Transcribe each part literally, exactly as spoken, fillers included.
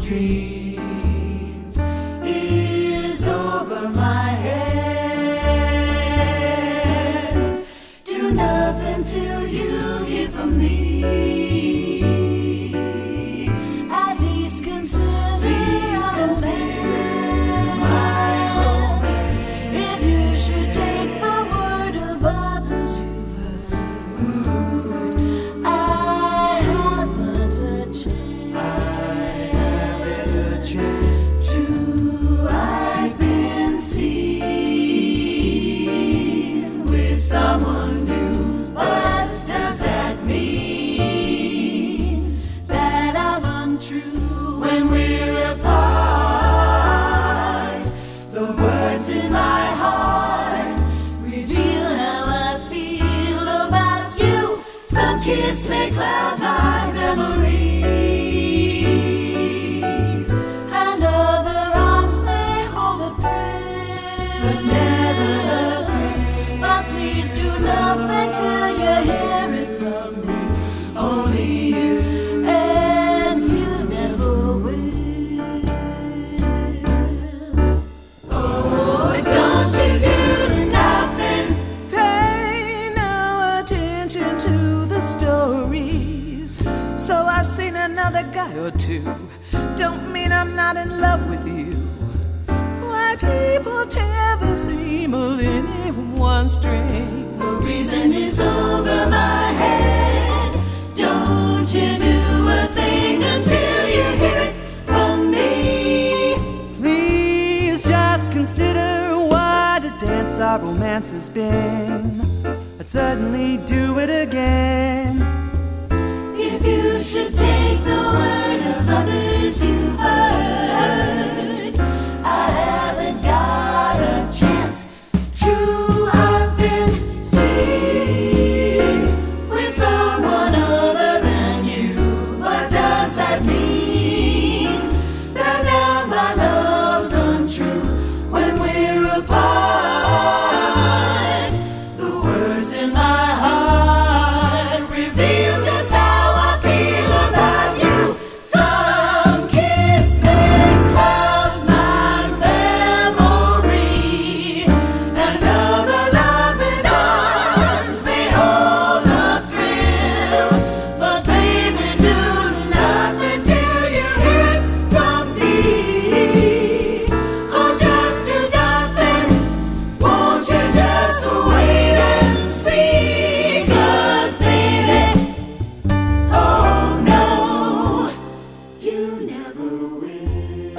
dreams is over my head. Do nothing till you hear from me. At least consider, Please consider my romance. If you should take the word of others you've heard, I haven't a chance. I haven't a chance. True, I've been seen with someone new, but does that mean that I'm untrue when we're apart? The words in my heart reveal how I feel about you. Some kiss may cloud my memory, and other arms may hold a thrill, but never the thrill. But please do nothing till you hear it from me. Only you, and you never will. Oh, don't you do nothing. Pay no attention to the stories. So I've seen another guy or two. Don't mean I'm not in love with you. Why people tear the seam of any one string? The reason is over my head. Don't you do a thing until you hear it from me. Please just consider what a dance our romance has been. I'd certainly do it again. If you should take the word of others you've heard, I haven't got a chance. True, I've been seen with someone other than you, but does that mean that now my love's untrue when we're apart? The words in my heart reveal just how I feel about you. Some kiss may cloud my memory, and other loving arms may hold a thrill. But baby, do nothing till you hear it from me. Oh, just do nothing. Won't you just wait and see? 'Cause baby, oh no, you never will.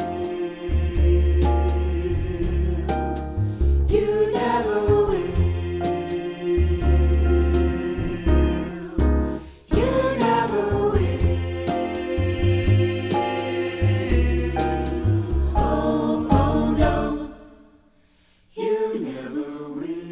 You never will. You never will. Oh, oh no, you never will.